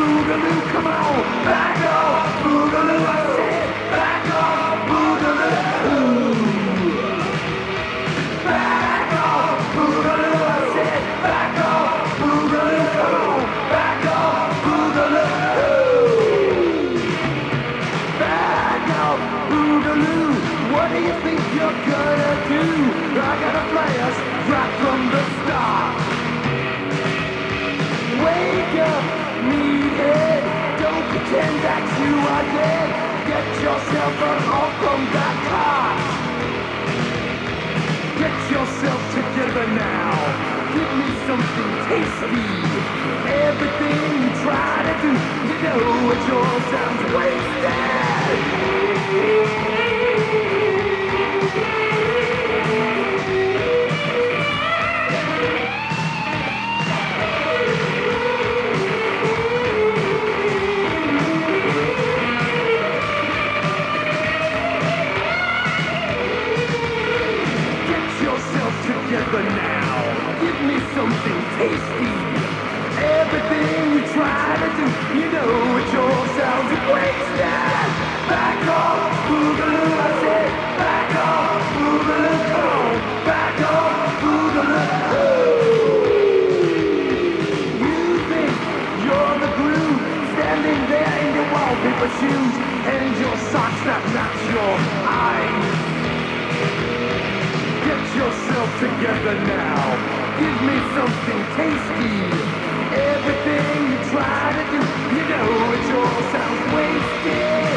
boogaloo, come on, back off, boogaloo, I said, back off, boogaloo, back off, boogaloo, I said, back off, boogaloo, come on, back off, boogaloo, back off, boogaloo, what do you think you're gonna do? I gotta play us right from the start. Wake up, meathead, don't pretend that you are dead. Get yourself up off from that cart. Get yourself together now. Give me something tasty. Everything you try to do, you know it all sounds wasted. Together now, give me something tasty. Everything you try to do, you know it all sounds wasted. Back off, boogaloo, I said, back off, boogaloo, come on, back off, boogaloo. You think you're the groove, standing there in your wallpaper shoes, and your socks that match your eyes. Get yourself together now. Give me something tasty. Everything you try to do, you know it all sounds wasted.